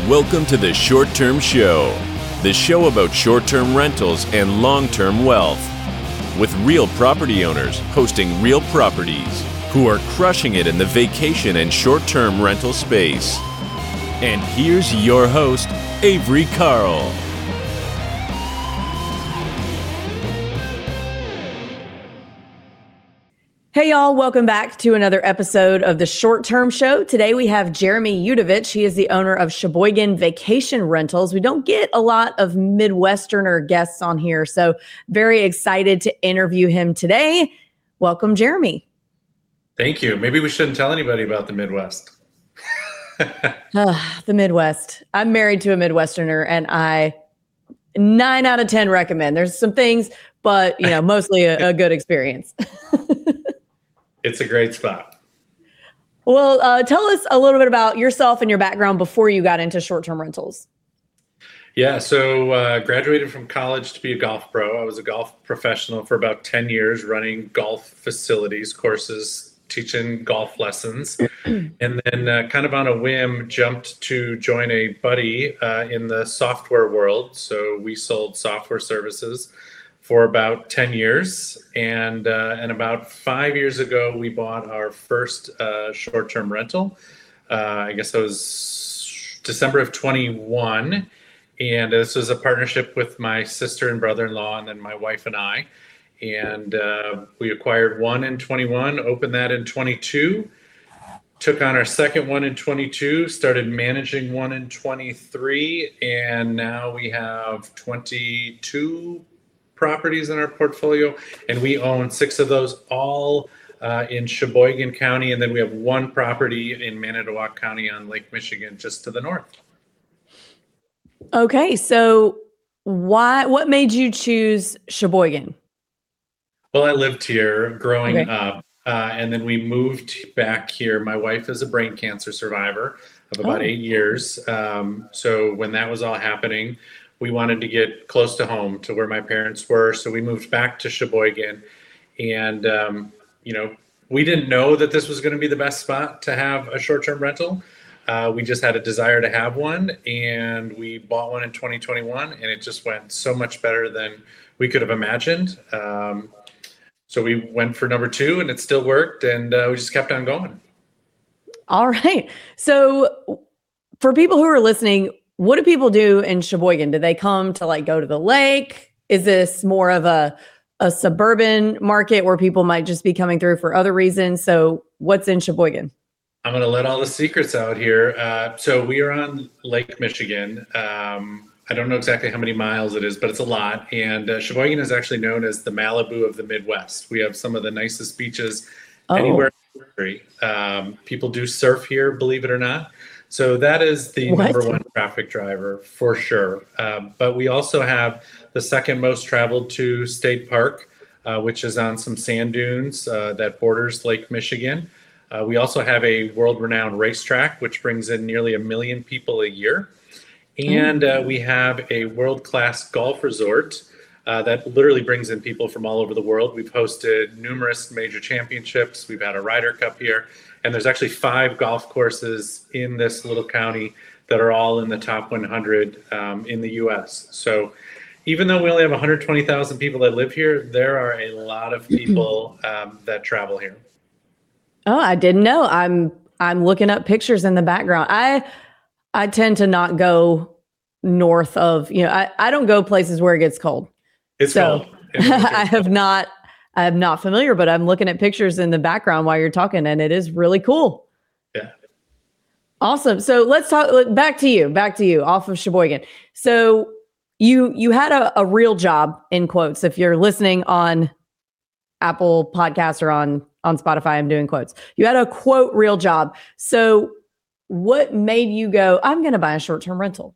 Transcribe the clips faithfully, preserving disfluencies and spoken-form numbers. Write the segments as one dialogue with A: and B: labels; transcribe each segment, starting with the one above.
A: Welcome to the Short Term Show, the show about short-term rentals and long-term wealth, with real property owners hosting real properties who are crushing it in the vacation and short-term rental space. And here's your host, Avery Carl.
B: Hey y'all, welcome back to another episode of the Short Term Show. Today we have Jeremy Udovich. He is the owner of Sheboygan Vacation Rentals. We don't get a lot of Midwesterner guests on here, so very excited to interview him today. Welcome, Jeremy.
C: Thank you. Maybe we shouldn't tell anybody about the Midwest.
B: uh, the Midwest. I'm married to a Midwesterner, and I nine out of ten recommend. There's some things, but you know, mostly a, a good experience.
C: It's a great spot.
B: Well, uh, tell us a little bit about yourself and your background before you got into short-term rentals.
C: Yeah, so uh, graduated from college to be a golf pro. I was a golf professional for about ten years, running golf facilities, courses, teaching golf lessons. And then uh, kind of on a whim, jumped to join a buddy uh, in the software world. So we sold software services for about ten years. And uh, and about five years ago, we bought our first uh, short-term rental. Uh, I guess it was December of twenty-one. And this was a partnership with my sister and brother-in-law, and then my wife and I. And uh, we acquired one in twenty-one, opened that in twenty-two, took on our second one in twenty-two, started managing one in twenty-three, and now we have twenty-two properties in our portfolio, and we own six of those, all uh, in Sheboygan County, and then we have one property in Manitowoc County on Lake Michigan, just to the north.
B: Okay, so why? What made you choose Sheboygan?
C: Well, I lived here growing
B: Okay.
C: up, uh, and then we moved back here. My wife is a brain cancer survivor of about
B: Oh.
C: eight years. Um, so when that was all happening, we wanted to get close to home, to where my parents were. So we moved back to Sheboygan, and um, you know, we didn't know that this was going to be the best spot to have a short-term rental. Uh, we just had a desire to have one, and we bought one in twenty twenty-one, and it just went so much better than we could have imagined. Um, so we went for number two, and it still worked, and uh, we just kept on going.
B: All right. So for people who are listening, what do people do in Sheboygan? Do they come to like go to the lake? Is this more of a a suburban market where people might just be coming through for other reasons? So what's in Sheboygan?
C: I'm going to let all the secrets out here. Uh, so we are on Lake Michigan. Um, I don't know exactly how many miles it is, but it's a lot. And uh, Sheboygan is actually known as the Malibu of the Midwest. We have some of the nicest beaches
B: Oh.
C: anywhere in the country. Um, people do surf here, believe it or not. So that is the
B: What?
C: number one traffic driver for sure. Um, but we also have the second most traveled to State Park, uh, which is on some sand dunes uh, that borders Lake Michigan. Uh, we also have a world-renowned racetrack, which brings in nearly a million people a year. And uh, we have a world-class golf resort uh, that literally brings in people from all over the world. We've hosted numerous major championships. We've had a Ryder Cup here. And there's actually five golf courses in this little county that are all in the top one hundred um, in the U S. So even though we only have one hundred twenty thousand people that live here, there are a lot of people um, that travel here.
B: Oh, I didn't know. I'm I'm looking up pictures in the background. I I tend to not go north of, you know, I, I don't go places where it gets cold.
C: It's
B: So
C: cold. It really
B: I
C: is.
B: have not I'm not familiar, but I'm looking at pictures in the background while you're talking, and it is really cool.
C: Yeah.
B: Awesome. So let's talk back to you, back to you off of Sheboygan. So you you had a, a real job, in quotes. If you're listening on Apple Podcasts or on on Spotify, I'm doing quotes. You had a quote real job. So what made you go, I'm going to buy a short-term rental?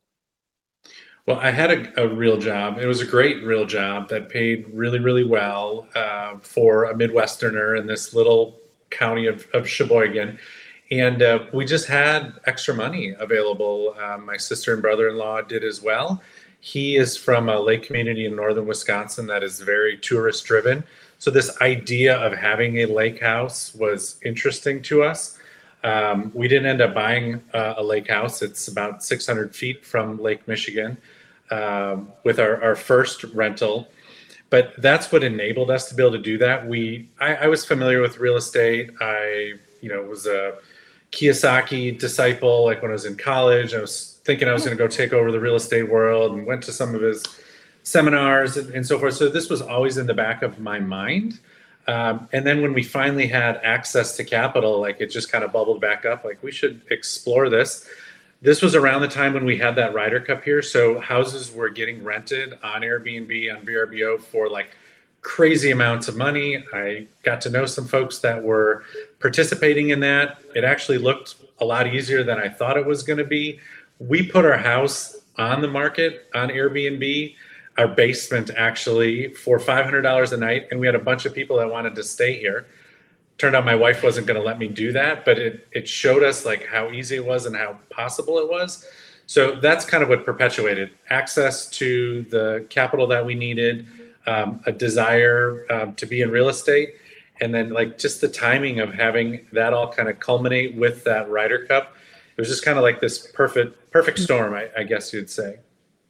C: Well, I had a, a real job. It was a great real job that paid really, really well uh, for a Midwesterner in this little county of, of Sheboygan. And uh, we just had extra money available. Uh, my sister and brother-in-law did as well. He is from a lake community in northern Wisconsin that is very tourist-driven. So this idea of having a lake house was interesting to us. Um, we didn't end up buying uh, a lake house. It's about six hundred feet from Lake Michigan um, with our, our first rental. But that's what enabled us to be able to do that. We, I, I was familiar with real estate. I, you know, was a Kiyosaki disciple. Like when I was in college, I was thinking I was going to go take over the real estate world, and went to some of his seminars and, and so forth. So this was always in the back of my mind. Um, and then when we finally had access to capital, like it just kind of bubbled back up, like we should explore this. This was around the time when we had that Ryder Cup here. So houses were getting rented on Airbnb, on V R B O for like crazy amounts of money. I got to know some folks that were participating in that. It actually looked a lot easier than I thought it was going to be. We put our house on the market on Airbnb, our basement actually, for five hundred dollars a night. And we had a bunch of people that wanted to stay here. Turned out my wife wasn't going to let me do that, but it it showed us like how easy it was and how possible it was. So that's kind of what perpetuated access to the capital that we needed, um, a desire um, to be in real estate, and then like just the timing of having that all kind of culminate with that Ryder Cup. It was just kind of like this perfect perfect storm, I, I guess you'd say.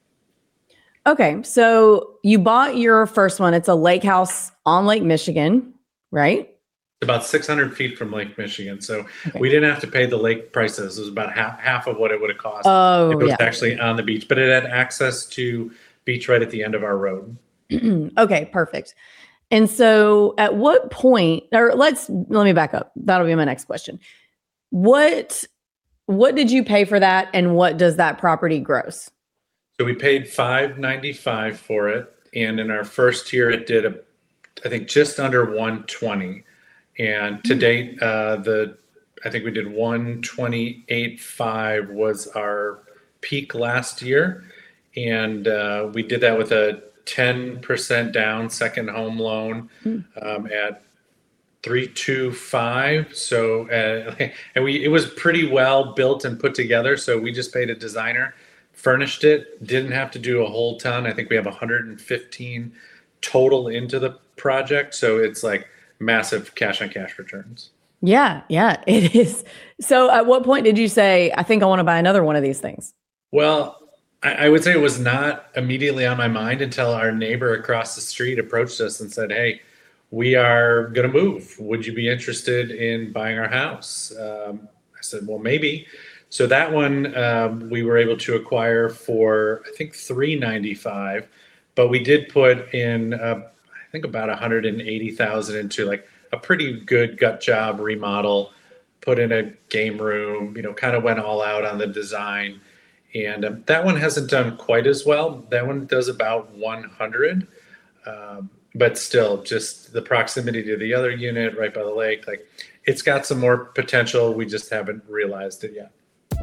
B: Okay, so you bought your first one. It's a lake house on Lake Michigan, right?
C: About six hundred feet from Lake Michigan. So
B: okay.
C: We didn't have to pay the lake prices. It was about half half of what it would have cost.
B: Oh,
C: it was
B: yeah.
C: actually on the beach, but it had access to beach right at the end of our road.
B: Okay, perfect. And so at what point, or let's, let me back up. That'll be my next question. What, what did you pay for that? And what does that property gross?
C: So we paid five ninety-five for it. And in our first year, it did, a, I think just under one twenty. And to date, uh, the I think we did one twenty-eight point five was our peak last year. And uh, we did that with a ten percent down second home loan um, at three twenty-five. So, uh, and we it was pretty well built and put together. So we just paid a designer, furnished it, didn't have to do a whole ton. I think we have one hundred fifteen total into the project. So it's like massive cash on cash returns.
B: Yeah, yeah, it is. So at what point did you say, I think I want to buy another one of these things?
C: Well, I, I would say it was not immediately on my mind until our neighbor across the street approached us and said, hey, we are going to move. Would you be interested in buying our house? Um, I said, well, maybe. So that one um, we were able to acquire for, I think, three ninety-five, but we did put in uh, I think about one hundred eighty thousand into like a pretty good gut job remodel, put in a game room, you know, kind of went all out on the design. And um, that one hasn't done quite as well. That one does about one hundred, um, but still just the proximity to the other unit right by the lake, like it's got some more potential. We just haven't realized it yet.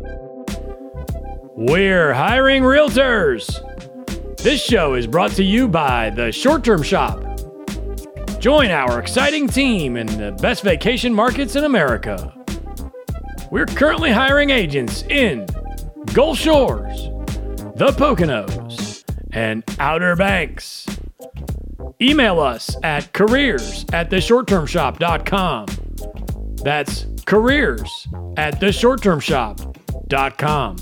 D: We're hiring realtors. This show is brought to you by The Short Term Shop. Join our exciting team in the best vacation markets in America. We're currently hiring agents in Gulf Shores, the Poconos, and Outer Banks. Email us at careers at the short term shop dot com. That's careers at the short term shop dot com.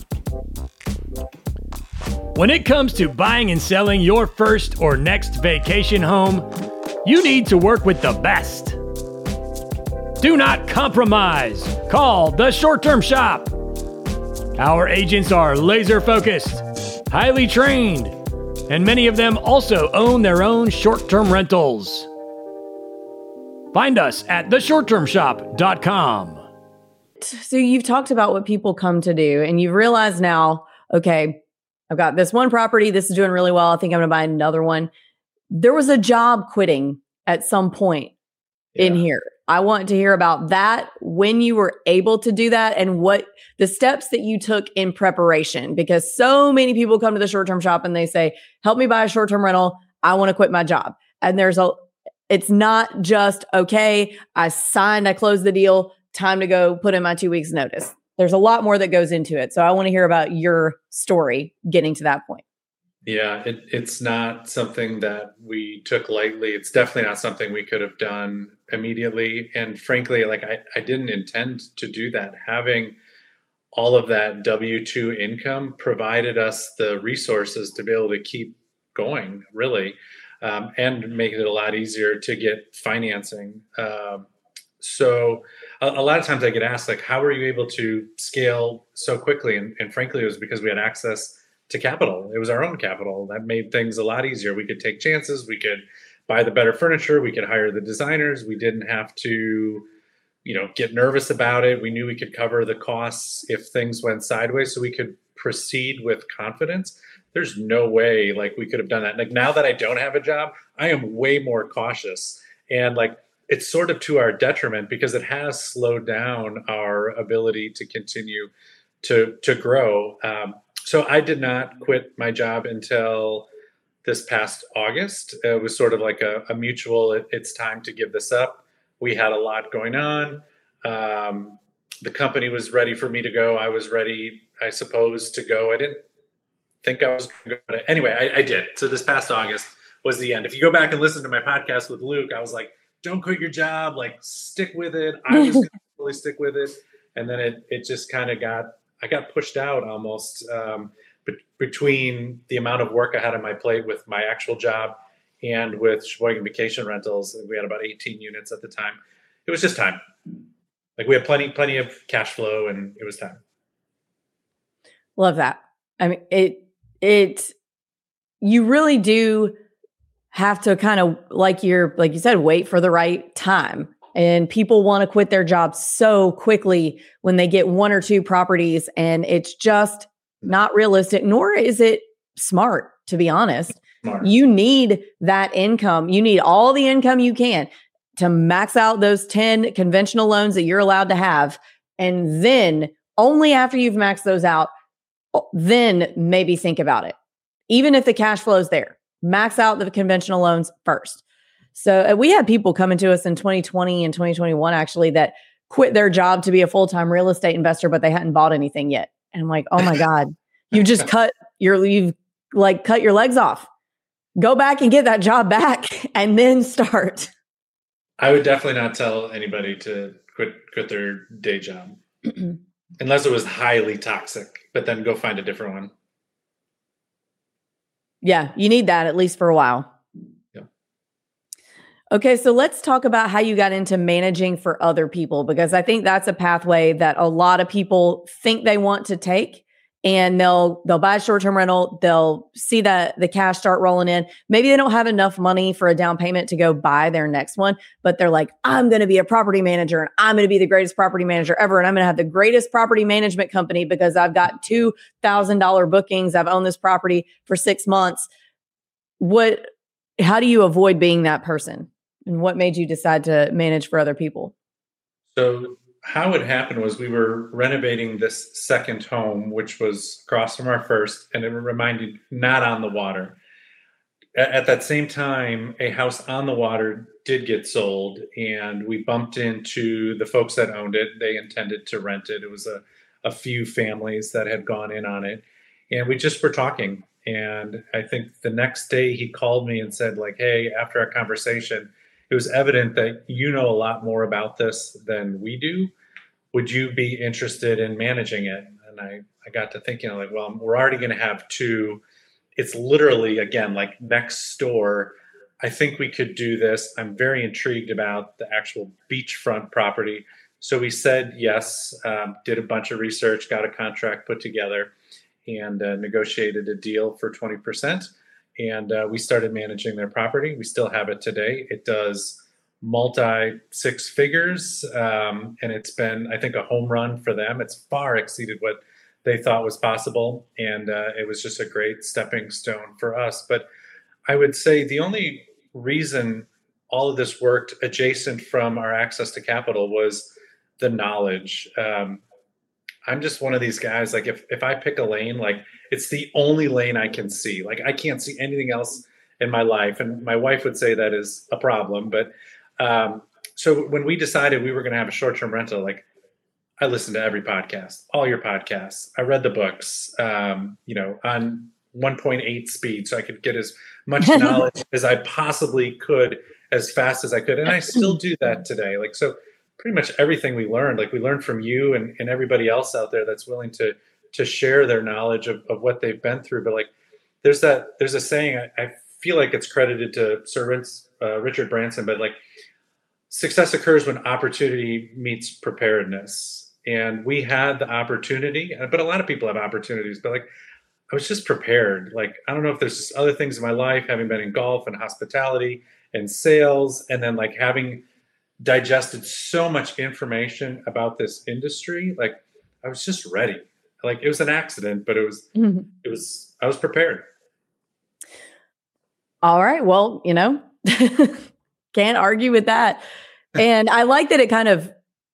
D: When it comes to buying and selling your first or next vacation home, you need to work with the best. Do not compromise. Call The Short Term Shop. Our agents are laser focused, highly trained, and many of them also own their own short-term rentals. Find us at the short term shop dot com.
B: So you've talked about what people come to do, and you've realized now, okay, I've got this one property. This is doing really well. I think I'm going to buy another one. There was a job quitting at some point yeah. in here. I want to hear about that, when you were able to do that, and what the steps that you took in preparation, because so many people come to the short-term shop and they say, help me buy a short-term rental. I want to quit my job. And there's a, it's not just, okay, I signed, I closed the deal, time to go put in my two weeks notice. There's a lot more that goes into it. So I want to hear about your story getting to that point.
C: Yeah, it, it's not something that we took lightly. It's definitely not something we could have done immediately. And frankly, like I, I didn't intend to do that. Having all of that W two income provided us the resources to be able to keep going, really, um, and make it a lot easier to get financing. Um, so a, a lot of times I get asked, like, how were you able to scale so quickly? And, and frankly, it was because we had access to capital. It was our own capital. That made things a lot easier. We could take chances. We could buy the better furniture. We could hire the designers. We didn't have to, you know, get nervous about it. We knew we could cover the costs if things went sideways, so we could proceed with confidence. There's no way like we could have done that. Like now that I don't have a job, I am way more cautious, and like it's sort of to our detriment because it has slowed down our ability to continue to to grow. Um, so I did not quit my job until this past August. It was sort of like a, a mutual, it, it's time to give this up. We had a lot going on. Um, the company was ready for me to go. I was ready, I suppose, to go. I didn't think I was going to go. Anyway, I, I did. So this past August was the end. If you go back and listen to my podcast with Luke, I was like, don't quit your job, like stick with it. I was going to really stick with it. And then it it just kind of got, I got pushed out almost um, be- between the amount of work I had on my plate with my actual job and with Sheboygan Vacation Rentals. We had about eighteen units at the time. It was just time. Like we had plenty, plenty of cash flow, and it was time.
B: Love that. I mean, it, it, you really do have to kind of, like you're, like you said, wait for the right time. And people want to quit their jobs so quickly when they get one or two properties, and it's just not realistic, nor is it smart, to be honest. Smart. You need that income. You need all the income you can to max out those ten conventional loans that you're allowed to have. And then only after you've maxed those out, then maybe think about it. Even if the cash flow is there, max out the conventional loans first. So uh, we had people coming to us in twenty twenty and twenty twenty-one, actually, that quit their job to be a full-time real estate investor, but they hadn't bought anything yet. And I'm like, oh my God, you just cut your, you've like cut your legs off. Go back and get that job back and then start.
C: I would definitely not tell anybody to quit quit their day job unless it was highly toxic, but then go find a different one.
B: Yeah, you need that at least for a while.
C: Yeah.
B: Okay, so let's talk about how you got into managing for other people, because I think that's a pathway that a lot of people think they want to take. And they'll they'll buy a short-term rental. They'll see that the cash start rolling in. Maybe they don't have enough money for a down payment to go buy their next one, but they're like, I'm going to be a property manager, and I'm going to be the greatest property manager ever, and I'm going to have the greatest property management company because I've got two thousand dollars bookings. I've owned this property for six months. What? How do you avoid being that person? And what made you decide to manage for other people?
C: So how it happened was we were renovating this second home, which was across from our first, and it reminded not on the water. At, at that same time, a house on the water did get sold, and we bumped into the folks that owned it. They intended to rent it. It was a, a few families that had gone in on it, and we just were talking. And I think the next day he called me and said, like, hey, after our conversation, it was evident that you know a lot more about this than we do. Would you be interested in managing it? And I, I got to thinking, like, well, we're already going to have two. It's literally, again, like next door. I think we could do this. I'm very intrigued about the actual beachfront property. So we said yes, um, did a bunch of research, got a contract put together, and uh, negotiated a deal for twenty percent. And uh, we started managing their property. We still have it today. It does multi six figures. Um, and it's been, I think, a home run for them. It's far exceeded what they thought was possible. And uh, it was just a great stepping stone for us. But I would say the only reason all of this worked adjacent from our access to capital was the knowledge. Um, I'm just one of these guys, like if, if I pick a lane, like it's the only lane I can see. Like I can't see anything else in my life. And my wife would say that is a problem. But um, so when we decided we were going to have a short-term rental, like I listened to every podcast, all your podcasts. I read the books, um, you know, on one point eight speed so I could get as much knowledge as I possibly could as fast as I could. And I still do that today. Like, so pretty much everything we learned, like we learned from you and, and everybody else out there that's willing to, to share their knowledge of, of what they've been through. But like, there's that, there's a saying, I, I feel like it's credited to Sir Rins, uh, Richard Branson, but like, success occurs when opportunity meets preparedness. And we had the opportunity, but a lot of people have opportunities, but like, I was just prepared. Like, I don't know if there's just other things in my life, having been in golf and hospitality and sales, and then like having digested so much information about this industry, like I was just ready. Like it was an accident, but it was, mm-hmm. it was, I was prepared.
B: All right. Well, you know, can't argue with that. And I like that it kind of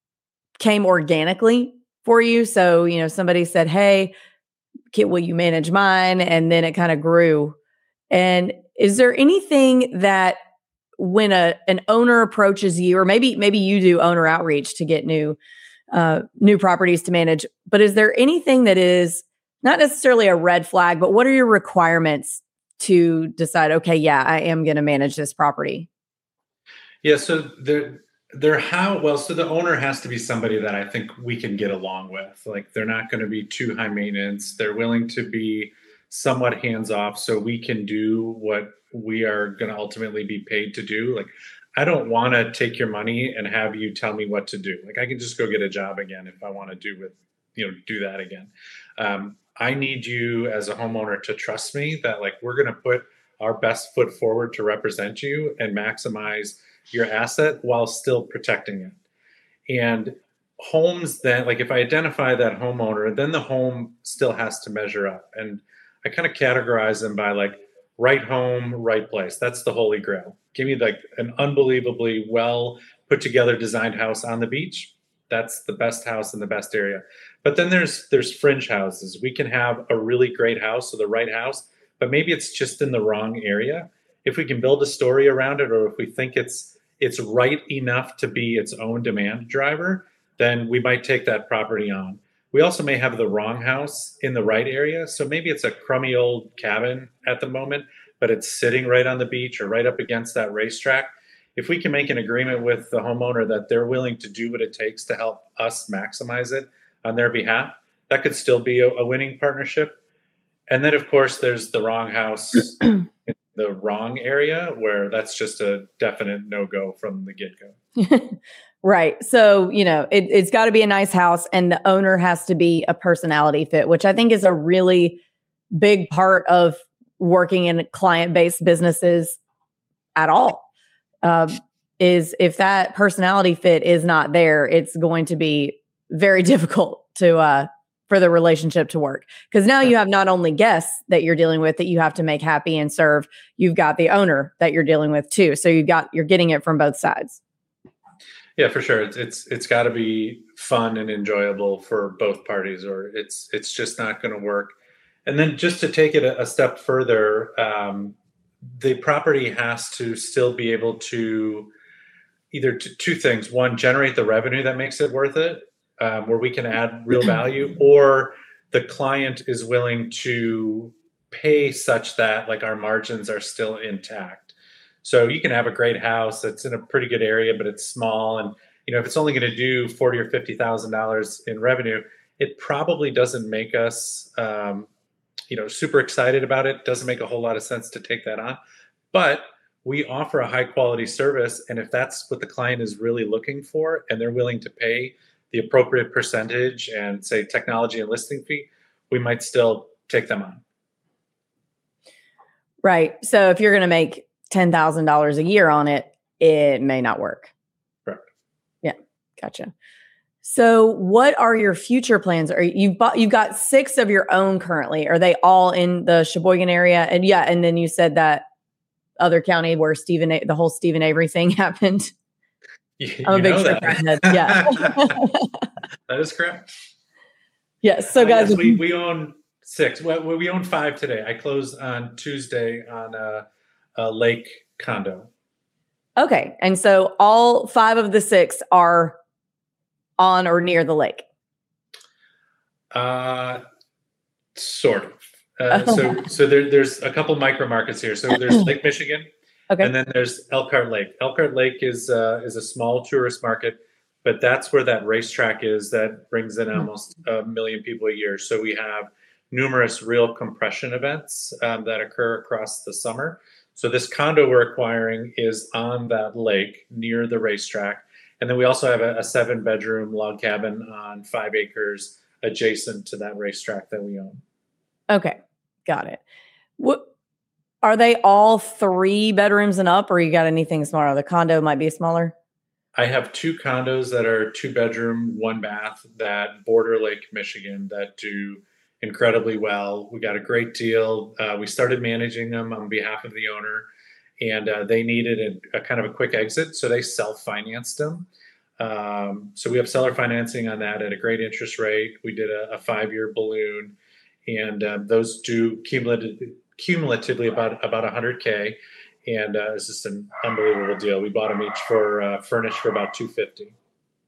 B: came organically for you. So, you know, somebody said, hey, Kit, will you manage mine? And then it kind of grew. And is there anything that when a an owner approaches you, or maybe maybe you do owner outreach to get new uh, new properties to manage, but is there anything that is not necessarily a red flag, but what are your requirements to decide, okay, yeah, I am going to manage this property?
C: Yeah, so there, there how well, so the owner has to be somebody that I think we can get along with. Like they're not going to be too high maintenance. They're willing to be somewhat hands off, so we can do what we are going to ultimately be paid to do. Like, I don't want to take your money and have you tell me what to do. Like, I can just go get a job again if I want to do with, you know, do that again. Um, I need you as a homeowner to trust me that like we're going to put our best foot forward to represent you and maximize your asset while still protecting it. And homes then, like if I identify that homeowner, then the home still has to measure up. And I kind of categorize them by like right home, right place. That's the holy grail. Give me like an unbelievably well put together designed house on the beach. That's the best house in the best area. But then there's there's fringe houses. We can have a really great house, or the right house, but maybe it's just in the wrong area. If we can build a story around it, or if we think it's it's right enough to be its own demand driver, then we might take that property on. We also may have the wrong house in the right area. So maybe it's a crummy old cabin at the moment, but it's sitting right on the beach or right up against that racetrack. If we can make an agreement with the homeowner that they're willing to do what it takes to help us maximize it on their behalf, that could still be a, a winning partnership. And then, of course, there's the wrong house in the wrong area where that's just a definite no-go from the get-go.
B: Right. So, you know, it, it's got to be a nice house, and the owner has to be a personality fit, which I think is a really big part of working in client-based businesses at all. Um, is if that personality fit is not there, it's going to be very difficult to uh, for the relationship to work. Because now you have not only guests that you're dealing with that you have to make happy and serve, you've got the owner that you're dealing with too. So you've got you're getting it from both sides.
C: Yeah, for sure. It's it's it's got to be fun and enjoyable for both parties, or it's it's just not going to work. And then just to take it a, a step further, um, the property has to still be able to either t- two things: one, generate the revenue that makes it worth it, um, where we can add real value, or the client is willing to pay such that like our margins are still intact. So you can have a great house that's in a pretty good area, but it's small. And, you know, if it's only going to do forty or fifty thousand dollars in revenue, it probably doesn't make us, um, you know, super excited about it. Doesn't make a whole lot of sense to take that on. But we offer a high quality service. And if that's what the client is really looking for, and they're willing to pay the appropriate percentage and say technology and listing fee, we might still take them on.
B: Right. So if you're going to make ten thousand dollars a year on it, it may not work.
C: Right.
B: Yeah. Gotcha. So what are your future plans? Are you bought, you've got six of your own currently. Are they all in the Sheboygan area? And yeah. And then you said that other county where Stephen, the whole Stephen Avery thing happened.
C: You,
B: I'm a
C: you
B: big
C: know
B: trip
C: that.
B: Yeah.
C: That is correct.
B: Yes. So
C: uh,
B: guys,
C: yes, we, we own six. Well, we own five today. I closed on Tuesday on a, a lake condo.
B: Okay. And so all five of the six are on or near the lake.
C: Uh, sort of. Uh, so so there, there's a couple micro markets here. So there's Lake Michigan,
B: Okay.
C: and then there's Elkhart Lake. Elkhart Lake is uh, is a small tourist market, but that's where that racetrack is that brings in almost a million people a year. So we have numerous real compression events um, that occur across the summer. So this condo we're acquiring is on that lake near the racetrack. And then we also have a, a seven bedroom log cabin on five acres adjacent to that racetrack that we own.
B: Okay. Got it. What are they all three bedrooms and up, or you got anything smaller? The condo might be smaller.
C: I have two condos that are two bedroom, one bath that border Lake Michigan that do incredibly well. We got a great deal. Uh, we started managing them on behalf of the owner, and uh, they needed a, a kind of a quick exit, so they self-financed them. Um, so we have seller financing on that at a great interest rate. We did a, a five-year balloon, and uh, those do cumulative, cumulatively about about one hundred K, and uh, it's just an unbelievable deal. We bought them each for uh, furnished for about two hundred fifty dollars.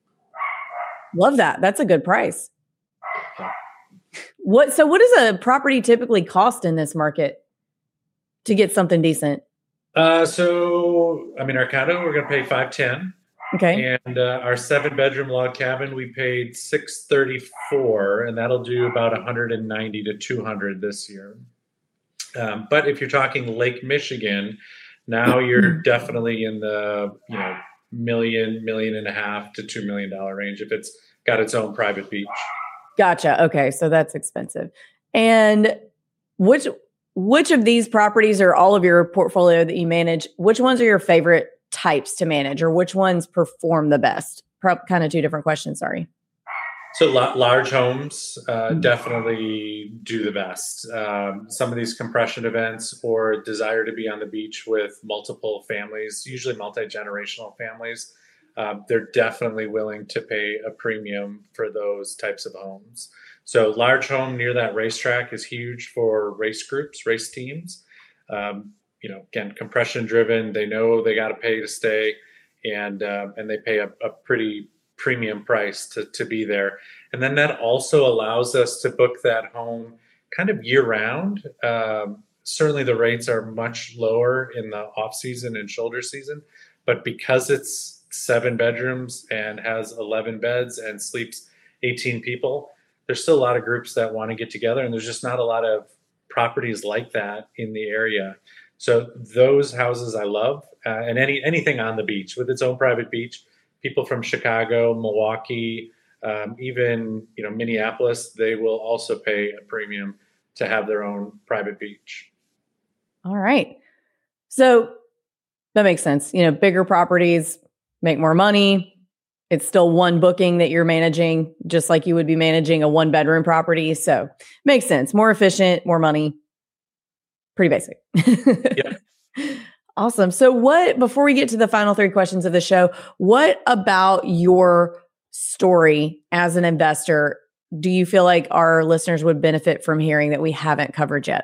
B: Love that. That's a good price.
C: Yeah.
B: What so what does a property typically cost in this market to get something decent?
C: Uh, so I mean, our condo we're going to pay five ten.
B: Okay.
C: And uh, our seven bedroom log cabin, we paid six thirty-four, and that'll do about one hundred ninety to two hundred this year. Um, but if you're talking Lake Michigan, now you're definitely in the, you know, million, million and a half to two million dollar range if it's got its own private beach.
B: Gotcha. Okay. So that's expensive. And which, which of these properties or all of your portfolio that you manage, which ones are your favorite types to manage, or which ones perform the best? Pro- kind of two different questions. Sorry.
C: So la- large homes uh,
B: Mhm.
C: definitely do the best. Um, some of these compression events or desire to be on the beach with multiple families, usually multi-generational families, um, they're definitely willing to pay a premium for those types of homes. So large home near that racetrack is huge for race groups, race teams. Um, you know, again, compression driven, they know they got to pay to stay, and uh, and they pay a, a pretty premium price to, to be there. And then that also allows us to book that home kind of year round. Um, certainly the rates are much lower in the off season and shoulder season, but because it's seven bedrooms and has eleven beds and sleeps eighteen people, there's still a lot of groups that want to get together, and there's just not a lot of properties like that in the area. So those houses I love, uh, and any anything on the beach with its own private beach. People from Chicago, Milwaukee, um, even you know Minneapolis, they will also pay a premium to have their own private beach.
B: All right. So that makes sense. You know, bigger properties make more money. It's still one booking that you're managing, just like you would be managing a one bedroom property. So makes sense. More efficient, more money. Pretty basic.
C: Yeah.
B: Awesome. So what, before we get to the final three questions of the show, what about your story as an investor do you feel like our listeners would benefit from hearing that we haven't covered yet?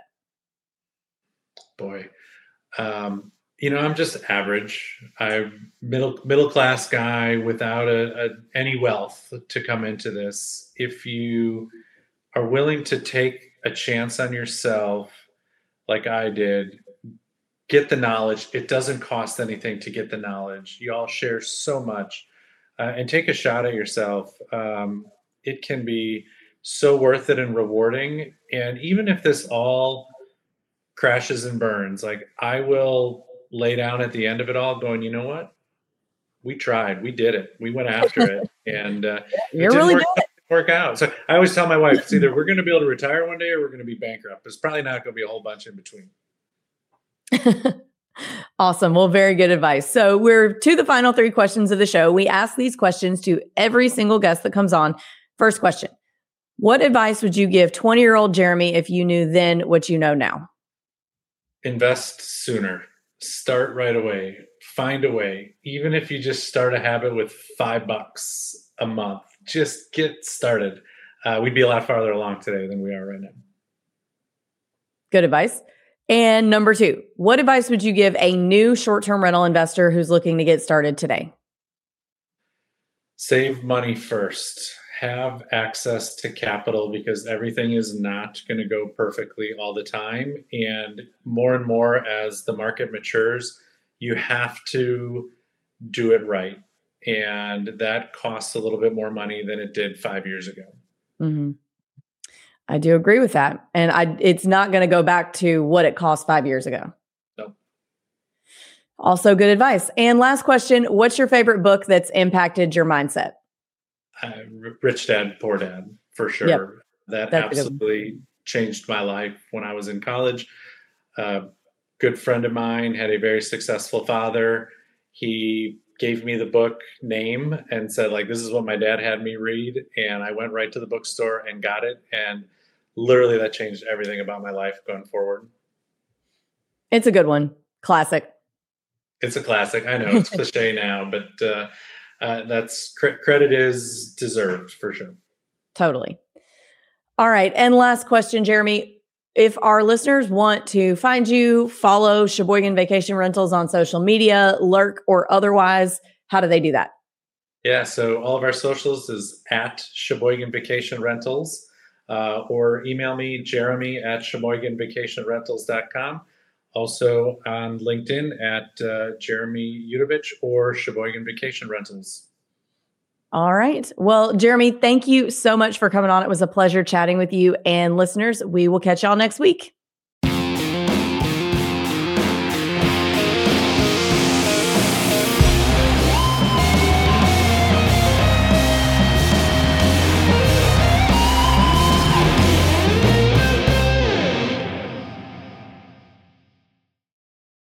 C: Boy, um, you know, I'm just average. I'm middle middle class guy without a, a, any wealth to come into this. If you are willing to take a chance on yourself, like I did, get the knowledge. It doesn't cost anything to get the knowledge. You all share so much, uh, and take a shot at yourself. Um, it can be so worth it and rewarding. And even if this all crashes and burns, like I will lay down at the end of it all going, you know what? We tried, we did it. We went after it. And uh,
B: You're
C: it didn't
B: really
C: work,
B: good.
C: work out. So I always tell my wife, it's either we're going to be able to retire one day or we're going to be bankrupt. It's probably not going to be a whole bunch in between.
B: Awesome. Well, very good advice. So we're to the final three questions of the show. We ask these questions to every single guest that comes on. First question: what advice would you give twenty-year-old Jeremy if you knew then what you know now?
C: Invest sooner. Start right away. Find a way. Even if you just start a habit with five bucks a month, just get started. Uh, we'd be a lot farther along today than we are right now.
B: Good advice. And number two, what advice would you give a new short-term rental investor who's looking to get started today?
C: Save money first. have access to capital, because everything is not going to go perfectly all the time. And more and more as the market matures, you have to do it right. And that costs a little bit more money than it did five years ago.
B: Mm-hmm. I do agree with that. And I, it's not going to go back to what it cost five years ago.
C: No.
B: Also good advice. And last question, what's your favorite book that's impacted your mindset?
C: Uh, Rich Dad, Poor Dad, for sure.
B: Yep.
C: That
B: That's
C: absolutely changed my life when I was in college. A uh, good friend of mine had a very successful father. He gave me the book name and said, like, this is what my dad had me read. And I went right to the bookstore and got it. And literally that changed everything about my life going forward.
B: It's a good one. Classic.
C: It's a classic. I know it's cliche now, but uh, uh, that's cr- credit is deserved for sure.
B: Totally. All right. And last question, Jeremy. If our listeners want to find you, follow Sheboygan Vacation Rentals on social media, lurk or otherwise, how do they do that?
C: Yeah. So all of our socials is at Sheboygan Vacation Rentals, uh, or email me, Jeremy at Sheboygan Vacation Rentals dot com. Also on LinkedIn at uh, Jeremy Udovich or Sheboygan Vacation Rentals.
B: All right. Well, Jeremy, thank you so much for coming on. It was a pleasure chatting with you. And listeners, we will catch y'all next week.